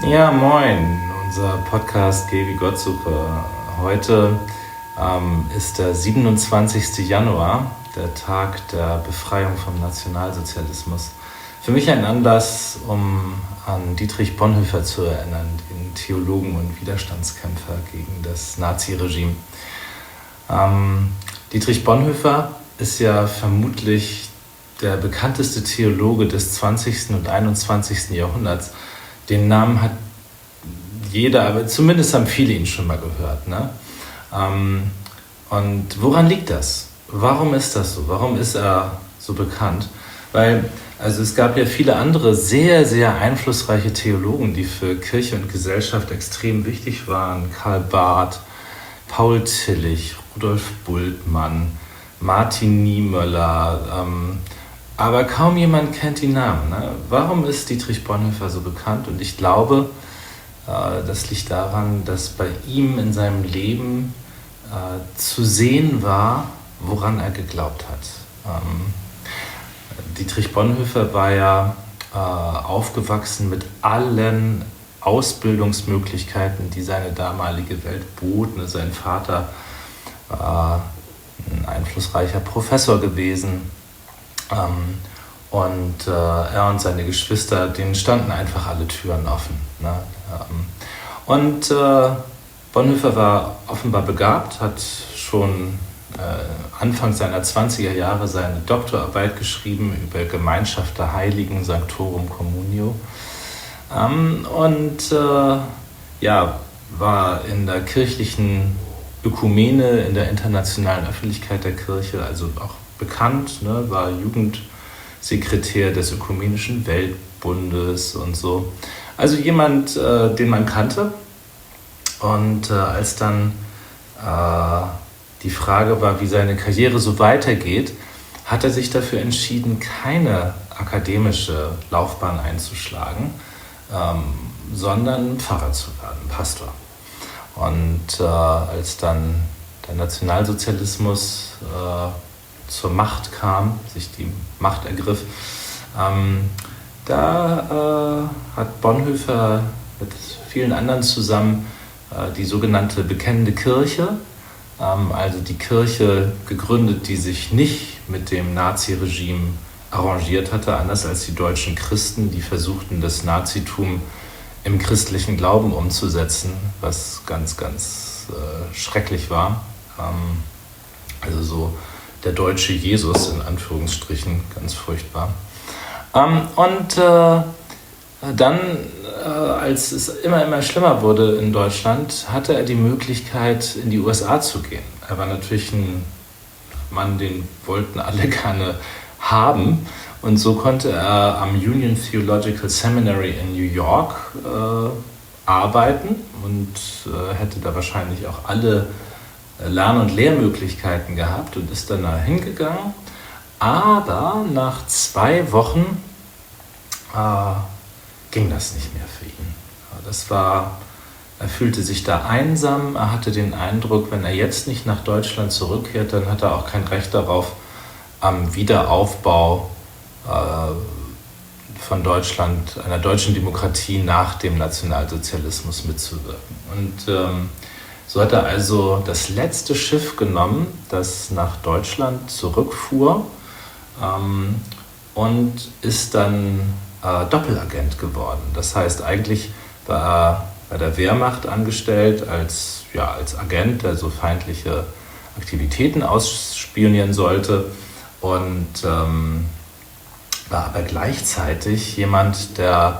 Ja, moin, unser Podcast Geh wie Gottsuche. Heute ist der 27. Januar, der Tag der Befreiung vom Nationalsozialismus. Für mich ein Anlass, um an Dietrich Bonhoeffer zu erinnern, den Theologen und Widerstandskämpfer gegen das Naziregime. Dietrich Bonhoeffer ist ja vermutlich der bekannteste Theologe des 20. und 21. Jahrhunderts. Den Namen hat jeder, aber zumindest haben viele ihn schon mal gehört. Ne? Und woran liegt das? Warum ist das so? Warum ist er so bekannt? Weil es gab ja viele andere sehr, sehr einflussreiche Theologen, die für Kirche und Gesellschaft extrem wichtig waren. Karl Barth, Paul Tillich, Rudolf Bultmann, Martin Niemöller, aber kaum jemand kennt die Namen. Ne? Warum ist Dietrich Bonhoeffer so bekannt? Und ich glaube, das liegt daran, dass bei ihm in seinem Leben zu sehen war, woran er geglaubt hat. Dietrich Bonhoeffer war ja aufgewachsen mit allen Ausbildungsmöglichkeiten, die seine damalige Welt bot. Sein Vater war ein einflussreicher Professor gewesen. Und er und seine Geschwister, denen standen einfach alle Türen offen. Ne? Und Bonhoeffer war offenbar begabt, hat schon Anfang seiner 20er Jahre seine Doktorarbeit geschrieben über Gemeinschaft der Heiligen, Sanctorum Communio. War in der kirchlichen Ökumene, in der internationalen Öffentlichkeit der Kirche, also auch bekannt, ne, war Jugendsekretär des Ökumenischen Weltbundes und so. Also jemand, den man kannte. Und als dann die Frage war, wie seine Karriere so weitergeht, hat er sich dafür entschieden, keine akademische Laufbahn einzuschlagen, sondern Pfarrer zu werden, Pastor. Und als dann der Nationalsozialismus zur Macht kam, sich die Macht ergriff, hat Bonhoeffer mit vielen anderen zusammen die sogenannte Bekennende Kirche, also die Kirche gegründet, die sich nicht mit dem Naziregime arrangiert hatte, anders als die deutschen Christen, die versuchten, das Nazitum im christlichen Glauben umzusetzen, was ganz, ganz schrecklich war. Also so der deutsche Jesus in Anführungsstrichen, ganz furchtbar. Dann, als es immer schlimmer wurde in Deutschland, hatte er die Möglichkeit, in die USA zu gehen. Er war natürlich ein Mann, den wollten alle gerne haben. Und so konnte er am Union Theological Seminary in New York arbeiten und hätte da wahrscheinlich auch alle Lern- und Lehrmöglichkeiten gehabt und ist dann da hingegangen. Aber nach 2 Wochen ging das nicht mehr für ihn. Er fühlte sich da einsam, er hatte den Eindruck, wenn er jetzt nicht nach Deutschland zurückkehrt, dann hat er auch kein Recht darauf, am Wiederaufbau von Deutschland, einer deutschen Demokratie nach dem Nationalsozialismus mitzuwirken. Und so hat er also das letzte Schiff genommen, das nach Deutschland zurückfuhr und ist dann Doppelagent geworden. Das heißt, eigentlich war er bei der Wehrmacht angestellt als Agent, der so feindliche Aktivitäten ausspionieren sollte und war aber gleichzeitig jemand, der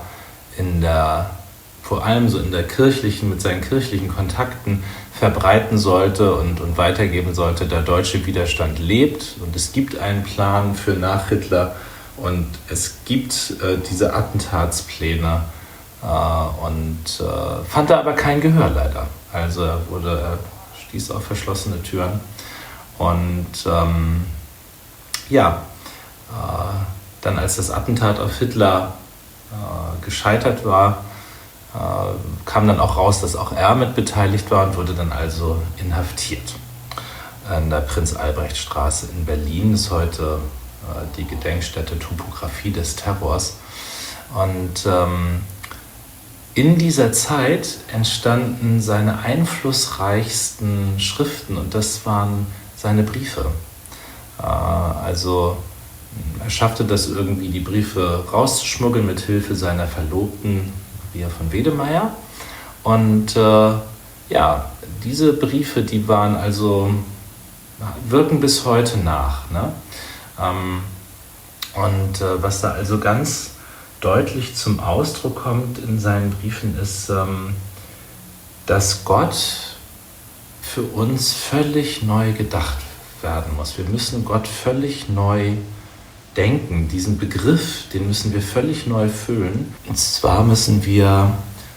vor allem so in der kirchlichen, mit seinen kirchlichen Kontakten verbreiten sollte und weitergeben sollte, der deutsche Widerstand lebt und es gibt einen Plan für nach Hitler und es gibt diese Attentatspläne fand er aber kein Gehör leider. Also er stieß auf verschlossene Türen und dann als das Attentat auf Hitler gescheitert war, kam dann auch raus, dass auch er mit beteiligt war und wurde dann also inhaftiert. In der Prinz-Albrecht-Straße in Berlin ist heute die Gedenkstätte Topographie des Terrors. Und in dieser Zeit entstanden seine einflussreichsten Schriften und das waren seine Briefe. Also er schaffte das irgendwie, die Briefe rauszuschmuggeln mit Hilfe seiner Verlobten Maria von Wedemeyer. Und diese Briefe, die waren also, wirken bis heute nach. Ne? Was da also ganz deutlich zum Ausdruck kommt in seinen Briefen ist, dass Gott für uns völlig neu gedacht werden muss. Wir müssen Gott völlig neu denken. Diesen Begriff, den müssen wir völlig neu füllen. Und zwar müssen wir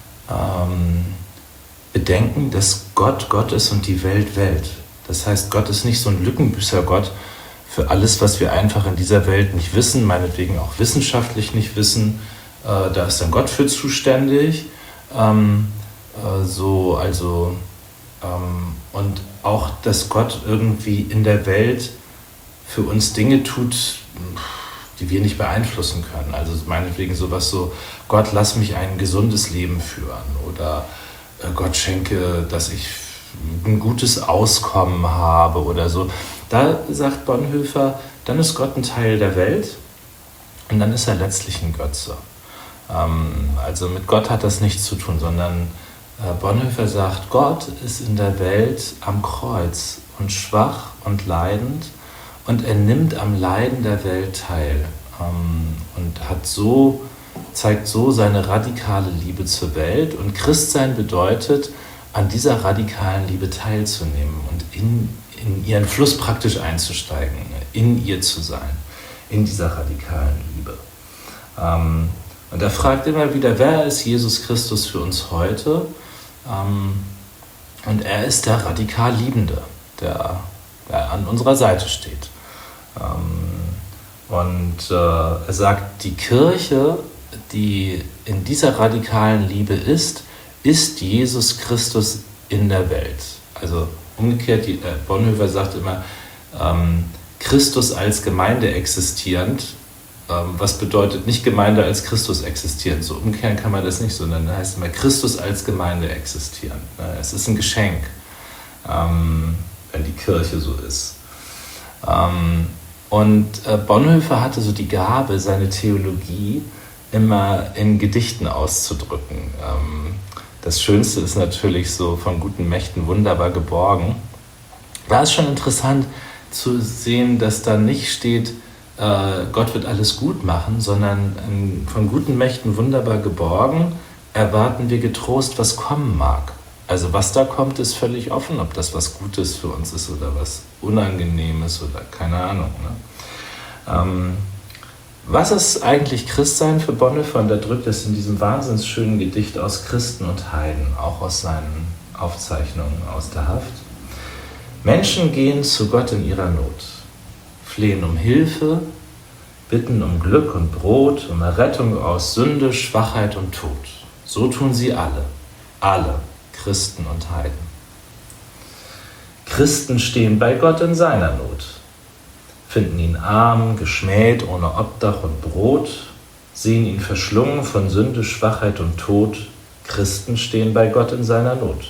bedenken, dass Gott Gott ist und die Welt Welt. Das heißt, Gott ist nicht so ein Lückenbüßer-Gott für alles, was wir einfach in dieser Welt nicht wissen, meinetwegen auch wissenschaftlich nicht wissen. Da ist dann Gott für zuständig. Und auch, dass Gott irgendwie in der Welt für uns Dinge tut, die wir nicht beeinflussen können. Also meinetwegen sowas so, Gott, lass mich ein gesundes Leben führen oder Gott schenke, dass ich ein gutes Auskommen habe oder so. Da sagt Bonhoeffer, dann ist Gott ein Teil der Welt und dann ist er letztlich ein Götze. Also mit Gott hat das nichts zu tun, sondern Bonhoeffer sagt, Gott ist in der Welt am Kreuz und schwach und leidend und er nimmt am Leiden der Welt teil und zeigt so seine radikale Liebe zur Welt. Und Christsein bedeutet, an dieser radikalen Liebe teilzunehmen und in ihren Fluss praktisch einzusteigen, in ihr zu sein, in dieser radikalen Liebe. Und er fragt immer wieder, wer ist Jesus Christus für uns heute? Und er ist der radikal Liebende, der an unserer Seite steht. Er sagt, die Kirche, die in dieser radikalen Liebe ist Jesus Christus in der Welt. Also umgekehrt, Bonhoeffer sagt immer, Christus als Gemeinde existierend, was bedeutet nicht Gemeinde als Christus existierend. So umkehren kann man das nicht, sondern da heißt immer Christus als Gemeinde existierend. Es ist ein Geschenk, wenn die Kirche so ist. Bonhoeffer hatte so die Gabe, seine Theologie immer in Gedichten auszudrücken. Das Schönste ist natürlich so von guten Mächten wunderbar geborgen. Da ist schon interessant zu sehen, dass da nicht steht, Gott wird alles gut machen, sondern von guten Mächten wunderbar geborgen erwarten wir getrost, was kommen mag. Also was da kommt, ist völlig offen, ob das was Gutes für uns ist oder was Unangenehmes oder keine Ahnung. Ne? Was ist eigentlich Christsein für Bonhoeffer? Und er drückt es in diesem wahnsinnig schönen Gedicht aus Christen und Heiden, auch aus seinen Aufzeichnungen aus der Haft. Menschen gehen zu Gott in ihrer Not, flehen um Hilfe, bitten um Glück und Brot, um Errettung aus Sünde, Schwachheit und Tod. So tun sie alle, Christen und Heiden. Christen stehen bei Gott in seiner Not, finden ihn arm, geschmäht, ohne Obdach und Brot, sehen ihn verschlungen von Sünde, Schwachheit und Tod. Christen stehen bei Gott in seiner Not.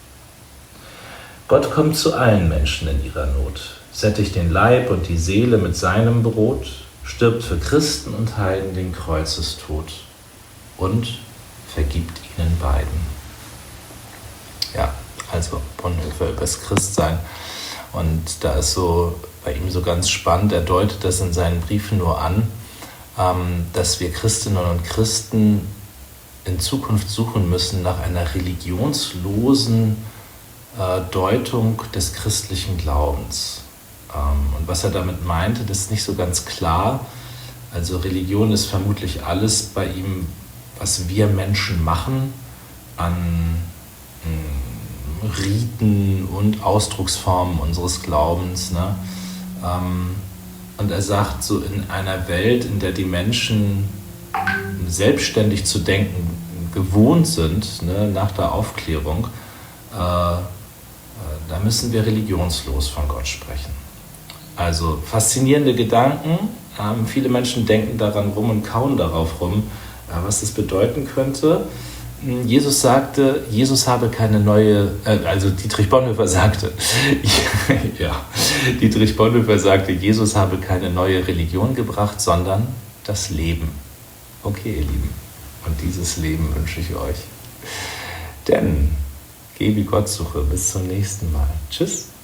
Gott kommt zu allen Menschen in ihrer Not, sättigt den Leib und die Seele mit seinem Brot, stirbt für Christen und Heiden den Kreuzestod und vergibt ihnen beiden. Ja, also Bonhoeffer über das Christsein. Und da ist so bei ihm so ganz spannend, er deutet das in seinen Briefen nur an, dass wir Christinnen und Christen in Zukunft suchen müssen nach einer religionslosen Deutung des christlichen Glaubens. Und was er damit meinte, das ist nicht so ganz klar. Also Religion ist vermutlich alles bei ihm, was wir Menschen machen, an Riten und Ausdrucksformen unseres Glaubens. Ne? Und er sagt, so in einer Welt, in der die Menschen selbstständig zu denken gewohnt sind, ne, nach der Aufklärung, da müssen wir religionslos von Gott sprechen. Also faszinierende Gedanken. Viele Menschen denken daran rum und kauen darauf rum, was das bedeuten könnte. Jesus sagte, Jesus habe keine neue, also Dietrich Bonhoeffer sagte, ja, Dietrich Bonhoeffer sagte, Jesus habe keine neue Religion gebracht, sondern das Leben. Okay, ihr Lieben, und dieses Leben wünsche ich euch. Denn, geh wie Gott suche, bis zum nächsten Mal. Tschüss.